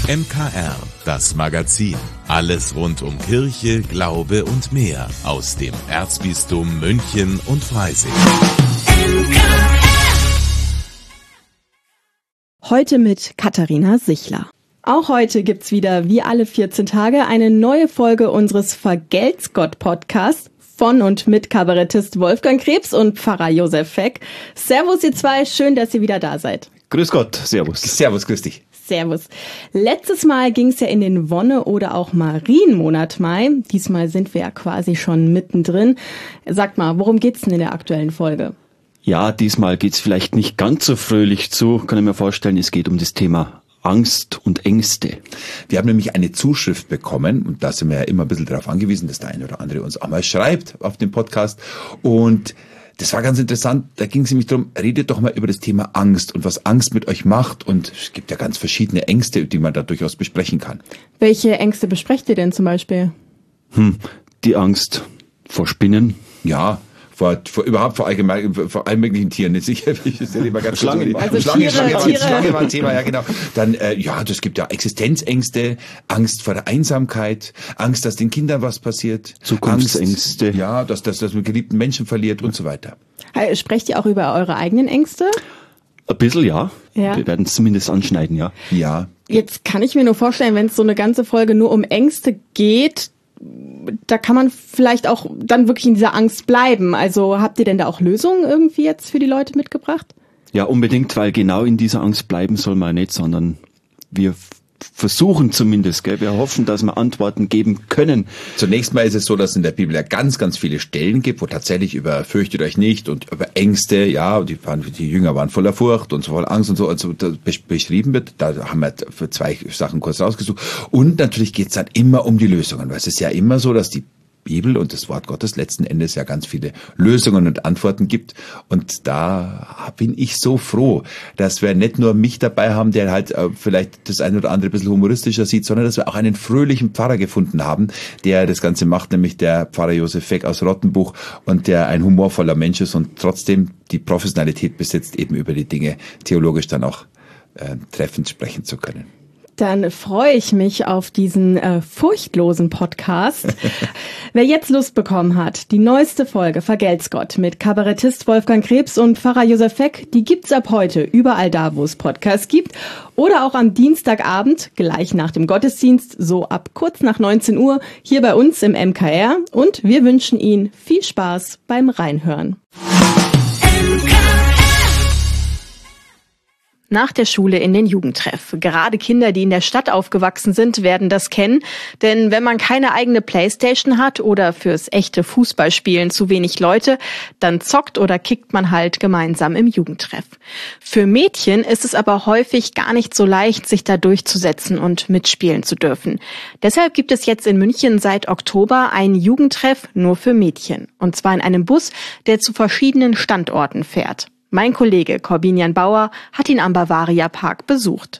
MKR, das Magazin. Alles rund um Kirche, Glaube und mehr aus dem Erzbistum München und Freising. Heute mit Katharina Sichler. Auch heute gibt's wieder, wie alle 14 Tage, eine neue Folge unseres Vergelt's Gott Podcasts von und mit Kabarettist Wolfgang Krebs und Pfarrer Josef Feck. Servus ihr zwei, schön, dass ihr wieder da seid. Grüß Gott, servus. Servus, grüß dich. Servus. Letztes Mal ging's ja in den Wonne- oder auch Marienmonat Mai. Diesmal sind wir ja quasi schon mittendrin. Sagt mal, worum geht's denn in der aktuellen Folge? Ja, diesmal geht's vielleicht nicht ganz so fröhlich zu. Kann ich mir vorstellen, es geht um das Thema Angst und Ängste. Wir haben nämlich eine Zuschrift bekommen und da sind wir ja immer ein bisschen darauf angewiesen, dass der eine oder andere uns auch mal schreibt auf dem Podcast. Und das war ganz interessant, da ging es nämlich darum, redet doch mal über das Thema Angst und was Angst mit euch macht. Und es gibt ja ganz verschiedene Ängste, die man da durchaus besprechen kann. Welche Ängste besprecht ihr denn zum Beispiel? Die Angst vor Spinnen. Ja, vor allen möglichen Tieren. Jetzt sicher, ich stelle mal ganz Schlangen. Also Schlange Tiere. war ein Thema, ja genau. Dann, das gibt ja Existenzängste, Angst vor der Einsamkeit, Angst, dass den Kindern was passiert. Zukunftsängste. Angst, dass man geliebten Menschen verliert und so weiter. Sprecht ihr auch über eure eigenen Ängste? Ein bisschen, ja. Ja. Wir werden es zumindest anschneiden, ja. Ja. Jetzt kann ich mir nur vorstellen, wenn es so eine ganze Folge nur um Ängste geht, da kann man vielleicht auch dann wirklich in dieser Angst bleiben. Also habt ihr denn da auch Lösungen irgendwie jetzt für die Leute mitgebracht? Ja, unbedingt, weil genau in dieser Angst bleiben soll man nicht, sondern wir versuchen zumindest, gell? Wir hoffen, dass wir Antworten geben können. Zunächst mal ist es so, dass es in der Bibel ja ganz, ganz viele Stellen gibt, wo tatsächlich über fürchtet euch nicht und über Ängste, ja, die Jünger waren voller Furcht und so voller Angst und so, also beschrieben wird. Da haben wir für zwei Sachen kurz rausgesucht. Und natürlich geht es dann immer um die Lösungen, weil es ist ja immer so, dass die Bibel und das Wort Gottes letzten Endes ja ganz viele Lösungen und Antworten gibt. Und da bin ich so froh, dass wir nicht nur mich dabei haben, der halt vielleicht das eine oder andere ein bisschen humoristischer sieht, sondern dass wir auch einen fröhlichen Pfarrer gefunden haben, der das Ganze macht, nämlich der Pfarrer Josef Feck aus Rottenbuch und der ein humorvoller Mensch ist und trotzdem die Professionalität besitzt, eben über die Dinge theologisch dann auch treffend sprechen zu können. Dann freue ich mich auf diesen furchtlosen Podcast. Wer jetzt Lust bekommen hat, die neueste Folge Vergelt's Gott mit Kabarettist Wolfgang Krebs und Pfarrer Josef Feck, die gibt's ab heute überall da, wo es Podcasts gibt. Oder auch am Dienstagabend, gleich nach dem Gottesdienst, so ab kurz nach 19 Uhr, hier bei uns im MKR. Und wir wünschen Ihnen viel Spaß beim Reinhören. Nach der Schule in den Jugendtreff. Gerade Kinder, die in der Stadt aufgewachsen sind, werden das kennen. Denn wenn man keine eigene Playstation hat oder fürs echte Fußballspielen zu wenig Leute, dann zockt oder kickt man halt gemeinsam im Jugendtreff. Für Mädchen ist es aber häufig gar nicht so leicht, sich da durchzusetzen und mitspielen zu dürfen. Deshalb gibt es jetzt in München seit Oktober einen Jugendtreff nur für Mädchen. Und zwar in einem Bus, der zu verschiedenen Standorten fährt. Mein Kollege Corbinian Bauer hat ihn am Bavaria Park besucht.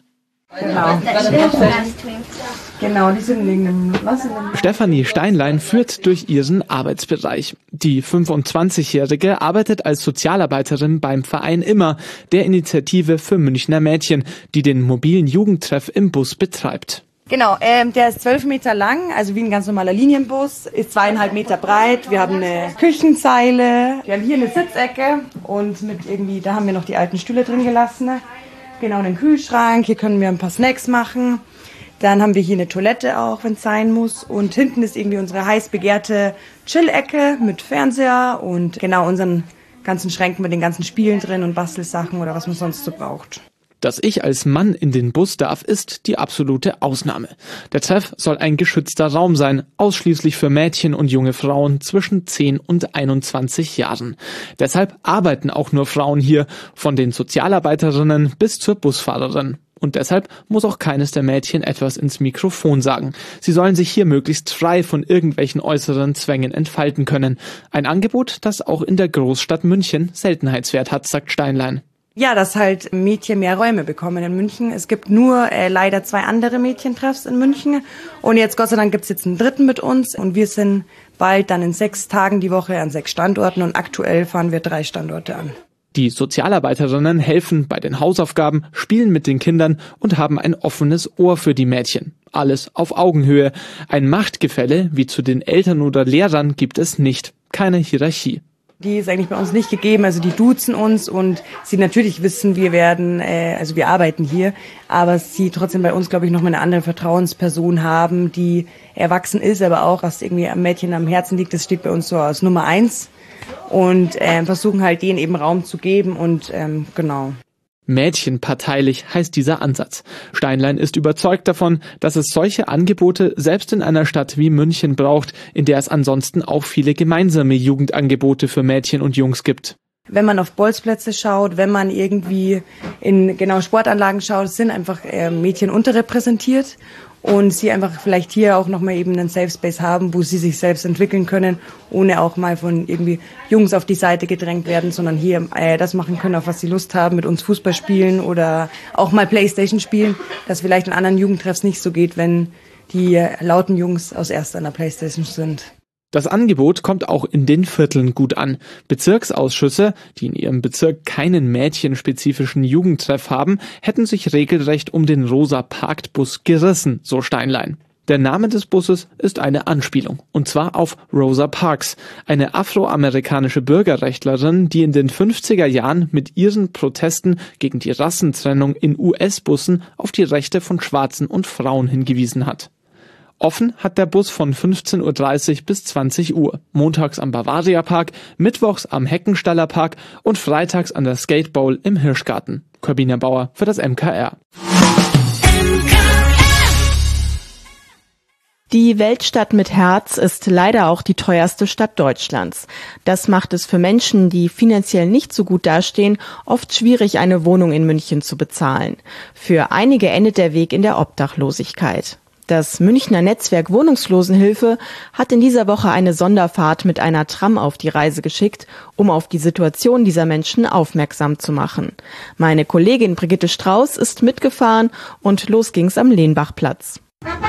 Genau, die sind wegen dem Stefanie Steinlein führt durch ihren Arbeitsbereich. Die 25-Jährige arbeitet als Sozialarbeiterin beim Verein Immer, der Initiative für Münchner Mädchen, die den mobilen Jugendtreff im Bus betreibt. Genau, der ist 12 Meter lang, also wie ein ganz normaler Linienbus, ist 2,5 Meter breit. Wir haben eine Küchenzeile, wir haben hier eine Sitzecke und da haben wir noch die alten Stühle drin gelassen. Genau, einen Kühlschrank, hier können wir ein paar Snacks machen. Dann haben wir hier eine Toilette auch, wenn es sein muss. Und hinten ist irgendwie unsere heiß begehrte Chill-Ecke mit Fernseher und genau unseren ganzen Schränken mit den ganzen Spielen drin und Bastelsachen oder was man sonst so braucht. Dass ich als Mann in den Bus darf, ist die absolute Ausnahme. Der Treff soll ein geschützter Raum sein, ausschließlich für Mädchen und junge Frauen zwischen 10 und 21 Jahren. Deshalb arbeiten auch nur Frauen hier, von den Sozialarbeiterinnen bis zur Busfahrerin. Und deshalb muss auch keines der Mädchen etwas ins Mikrofon sagen. Sie sollen sich hier möglichst frei von irgendwelchen äußeren Zwängen entfalten können. Ein Angebot, das auch in der Großstadt München Seltenheitswert hat, sagt Steinlein. Ja, dass halt Mädchen mehr Räume bekommen in München. Es gibt nur leider 2 andere Mädchentreffs in München. Und jetzt, Gott sei Dank, gibt's jetzt einen dritten mit uns. Und wir sind bald dann in 6 Tagen die Woche an 6 Standorten. Und aktuell fahren wir 3 Standorte an. Die Sozialarbeiterinnen helfen bei den Hausaufgaben, spielen mit den Kindern und haben ein offenes Ohr für die Mädchen. Alles auf Augenhöhe. Ein Machtgefälle wie zu den Eltern oder Lehrern gibt es nicht. Keine Hierarchie. Die ist eigentlich bei uns nicht gegeben, also die duzen uns und sie natürlich wissen, wir arbeiten hier, aber sie trotzdem bei uns, glaube ich, noch mal eine andere Vertrauensperson haben, die erwachsen ist, aber auch, was irgendwie am Mädchen am Herzen liegt, das steht bei uns so als Nummer 1 und versuchen halt denen eben Raum zu geben und genau. Mädchenparteilich heißt dieser Ansatz. Steinlein ist überzeugt davon, dass es solche Angebote selbst in einer Stadt wie München braucht, in der es ansonsten auch viele gemeinsame Jugendangebote für Mädchen und Jungs gibt. Wenn man auf Bolzplätze schaut, wenn man irgendwie in Sportanlagen schaut, sind einfach Mädchen unterrepräsentiert und sie einfach vielleicht hier auch nochmal eben einen Safe Space haben, wo sie sich selbst entwickeln können, ohne auch mal von irgendwie Jungs auf die Seite gedrängt werden, sondern hier das machen können, auf was sie Lust haben, mit uns Fußball spielen oder auch mal Playstation spielen, das vielleicht in anderen Jugendtreffs nicht so geht, wenn die lauten Jungs aus erst an der Playstation sind. Das Angebot kommt auch in den Vierteln gut an. Bezirksausschüsse, die in ihrem Bezirk keinen mädchenspezifischen Jugendtreff haben, hätten sich regelrecht um den Rosa-Parks-Bus gerissen, so Steinlein. Der Name des Busses ist eine Anspielung, und zwar auf Rosa Parks, eine afroamerikanische Bürgerrechtlerin, die in den 50er Jahren mit ihren Protesten gegen die Rassentrennung in US-Bussen auf die Rechte von Schwarzen und Frauen hingewiesen hat. Offen hat der Bus von 15:30 Uhr bis 20 Uhr, montags am Bavaria Park, mittwochs am Heckenstaller Park und freitags an der Skate Bowl im Hirschgarten. Corbina Bauer für das MKR. Die Weltstadt mit Herz ist leider auch die teuerste Stadt Deutschlands. Das macht es für Menschen, die finanziell nicht so gut dastehen, oft schwierig, eine Wohnung in München zu bezahlen. Für einige endet der Weg in der Obdachlosigkeit. Das Münchner Netzwerk Wohnungslosenhilfe hat in dieser Woche eine Sonderfahrt mit einer Tram auf die Reise geschickt, um auf die Situation dieser Menschen aufmerksam zu machen. Meine Kollegin Brigitte Strauß ist mitgefahren und los ging's am Lehnbachplatz.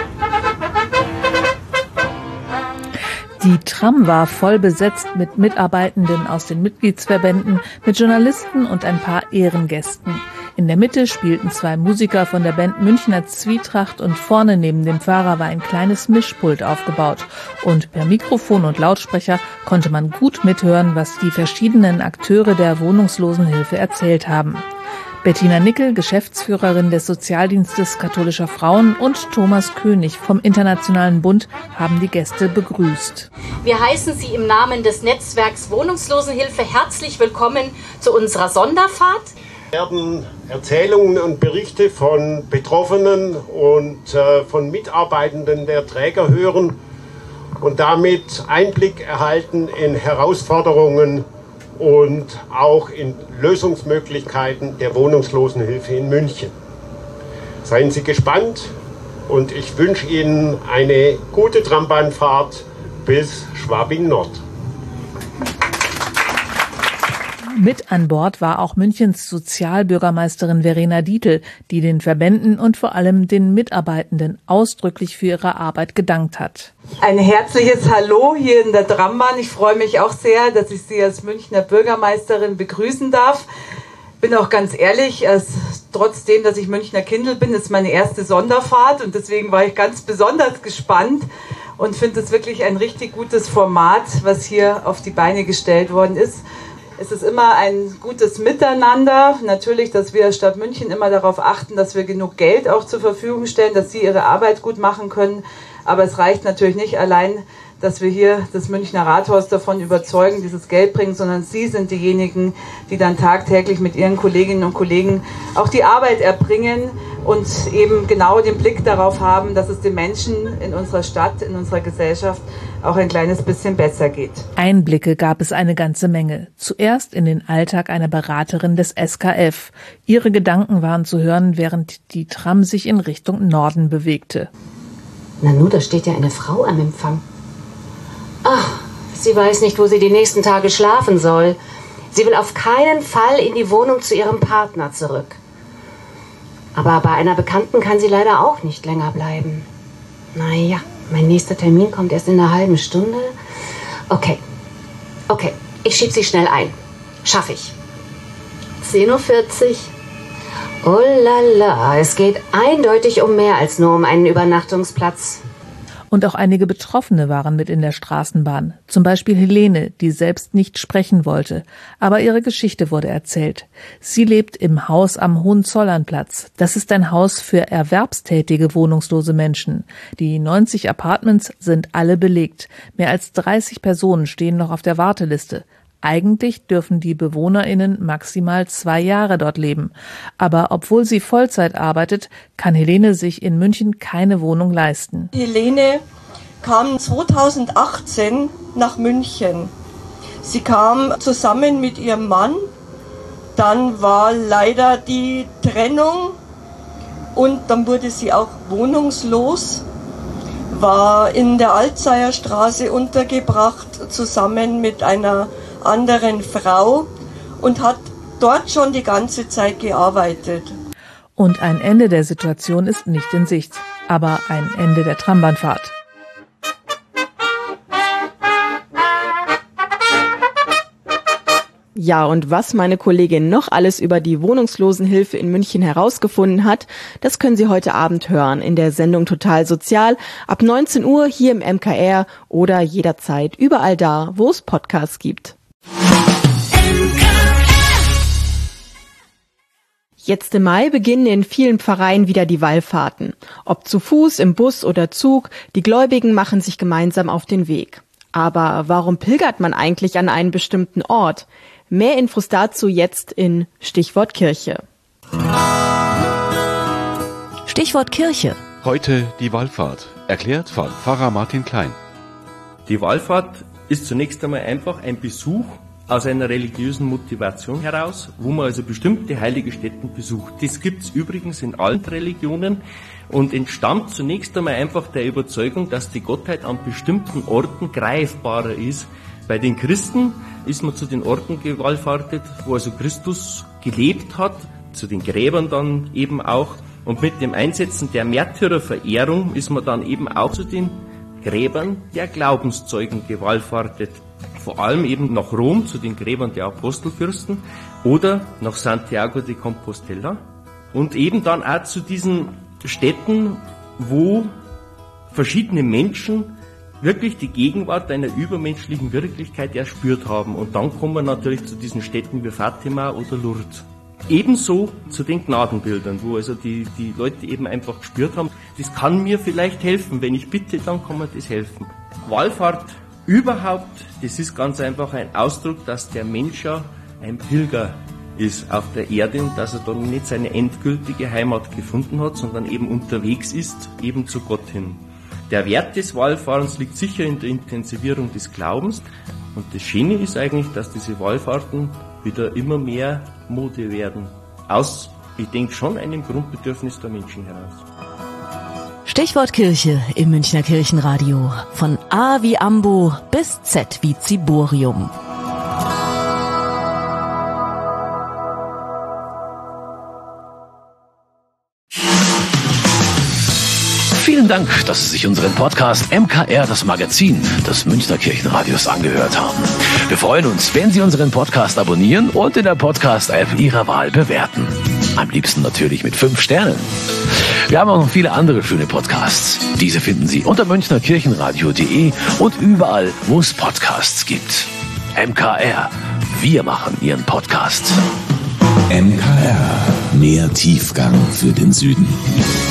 Die Tram war voll besetzt mit Mitarbeitenden aus den Mitgliedsverbänden, mit Journalisten und ein paar Ehrengästen. In der Mitte spielten 2 Musiker von der Band Münchner Zwietracht und vorne neben dem Fahrer war ein kleines Mischpult aufgebaut. Und per Mikrofon und Lautsprecher konnte man gut mithören, was die verschiedenen Akteure der Wohnungslosenhilfe erzählt haben. Bettina Nickel, Geschäftsführerin des Sozialdienstes katholischer Frauen, und Thomas König vom Internationalen Bund haben die Gäste begrüßt. Wir heißen Sie im Namen des Netzwerks Wohnungslosenhilfe herzlich willkommen zu unserer Sonderfahrt. Wir werden Erzählungen und Berichte von Betroffenen und von Mitarbeitenden der Träger hören und damit Einblick erhalten in Herausforderungen und auch in Lösungsmöglichkeiten der Wohnungslosenhilfe in München. Seien Sie gespannt und ich wünsche Ihnen eine gute Trambahnfahrt bis Schwabing Nord. Mit an Bord war auch Münchens Sozialbürgermeisterin Verena Dietl, die den Verbänden und vor allem den Mitarbeitenden ausdrücklich für ihre Arbeit gedankt hat. Ein herzliches Hallo hier in der Trambahn. Ich freue mich auch sehr, dass ich Sie als Münchner Bürgermeisterin begrüßen darf. Bin auch ganz ehrlich, trotzdem, dass ich Münchner Kindl bin, ist meine erste Sonderfahrt und deswegen war ich ganz besonders gespannt und finde es wirklich ein richtig gutes Format, was hier auf die Beine gestellt worden ist. Es ist immer ein gutes Miteinander. Natürlich, dass wir Stadt München immer darauf achten, dass wir genug Geld auch zur Verfügung stellen, dass Sie Ihre Arbeit gut machen können. Aber es reicht natürlich nicht allein, dass wir hier das Münchner Rathaus davon überzeugen, dieses Geld bringen, sondern Sie sind diejenigen, die dann tagtäglich mit Ihren Kolleginnen und Kollegen auch die Arbeit erbringen und eben genau den Blick darauf haben, dass es den Menschen in unserer Stadt, in unserer Gesellschaft auch ein kleines bisschen besser geht. Einblicke gab es eine ganze Menge. Zuerst in den Alltag einer Beraterin des SKF. Ihre Gedanken waren zu hören, während die Tram sich in Richtung Norden bewegte. Nanu, da steht ja eine Frau am Empfang. Ach, sie weiß nicht, wo sie die nächsten Tage schlafen soll. Sie will auf keinen Fall in die Wohnung zu ihrem Partner zurück. Aber bei einer Bekannten kann sie leider auch nicht länger bleiben. Naja, mein nächster Termin kommt erst in einer halben Stunde. Okay, ich schieb sie schnell ein. Schaff ich. 10.40 Uhr. Oh la la, es geht eindeutig um mehr als nur um einen Übernachtungsplatz. Und auch einige Betroffene waren mit in der Straßenbahn. Zum Beispiel Helene, die selbst nicht sprechen wollte. Aber ihre Geschichte wurde erzählt. Sie lebt im Haus am Hohenzollernplatz. Das ist ein Haus für erwerbstätige wohnungslose Menschen. Die 90 Apartments sind alle belegt. Mehr als 30 Personen stehen noch auf der Warteliste. Eigentlich dürfen die BewohnerInnen maximal 2 Jahre dort leben. Aber obwohl sie Vollzeit arbeitet, kann Helene sich in München keine Wohnung leisten. Helene kam 2018 nach München. Sie kam zusammen mit ihrem Mann. Dann war leider die Trennung und dann wurde sie auch wohnungslos. War in der Alzeyer Straße untergebracht, zusammen mit einer anderen Frau und hat dort schon die ganze Zeit gearbeitet. Und ein Ende der Situation ist nicht in Sicht, aber ein Ende der Trambahnfahrt. Ja, und was meine Kollegin noch alles über die Wohnungslosenhilfe in München herausgefunden hat, das können Sie heute Abend hören in der Sendung Total Sozial ab 19 Uhr hier im MKR oder jederzeit überall da, wo es Podcasts gibt. Jetzt im Mai beginnen in vielen Pfarreien wieder die Wallfahrten. Ob zu Fuß, im Bus oder Zug, die Gläubigen machen sich gemeinsam auf den Weg. Aber warum pilgert man eigentlich an einen bestimmten Ort? Mehr Infos dazu jetzt in Stichwort Kirche. Stichwort Kirche. Heute die Wallfahrt, erklärt von Pfarrer Martin Klein. Die Wallfahrt ist zunächst einmal einfach ein Besuch aus einer religiösen Motivation heraus, wo man also bestimmte heilige Stätten besucht. Das gibt's übrigens in allen Religionen und entstammt zunächst einmal einfach der Überzeugung, dass die Gottheit an bestimmten Orten greifbarer ist. Bei den Christen ist man zu den Orten gewallfahrtet, wo also Christus gelebt hat, zu den Gräbern dann eben auch. Und mit dem Einsetzen der Märtyrerverehrung ist man dann eben auch zu den Gräbern der Glaubenszeugen gewallfahrtet. Vor allem eben nach Rom, zu den Gräbern der Apostelfürsten oder nach Santiago de Compostela. Und eben dann auch zu diesen Städten, wo verschiedene Menschen wirklich die Gegenwart einer übermenschlichen Wirklichkeit erspürt haben. Und dann kommen wir natürlich zu diesen Städten wie Fatima oder Lourdes. Ebenso zu den Gnadenbildern, wo also die Leute eben einfach gespürt haben, das kann mir vielleicht helfen. Wenn ich bitte, dann kann mir das helfen. Wallfahrt überhaupt, das ist ganz einfach ein Ausdruck, dass der Mensch ja ein Pilger ist auf der Erde und dass er dann nicht seine endgültige Heimat gefunden hat, sondern eben unterwegs ist, eben zu Gott hin. Der Wert des Wallfahrens liegt sicher in der Intensivierung des Glaubens. Und das Schöne ist eigentlich, dass diese Wallfahrten wieder immer mehr Mode werden. Aus, ich denke, schon einem Grundbedürfnis der Menschen heraus. Stichwort Kirche im Münchner Kirchenradio. Von A wie Ambo bis Z wie Ziborium. Vielen Dank, dass Sie sich unseren Podcast MKR, das Magazin des Münchner Kirchenradios, angehört haben. Wir freuen uns, wenn Sie unseren Podcast abonnieren und in der Podcast-App Ihrer Wahl bewerten. Am liebsten natürlich mit 5 Sternen. Wir haben auch noch viele andere schöne Podcasts. Diese finden Sie unter münchnerkirchenradio.de und überall, wo es Podcasts gibt. MKR, wir machen Ihren Podcast. MKR, mehr Tiefgang für den Süden.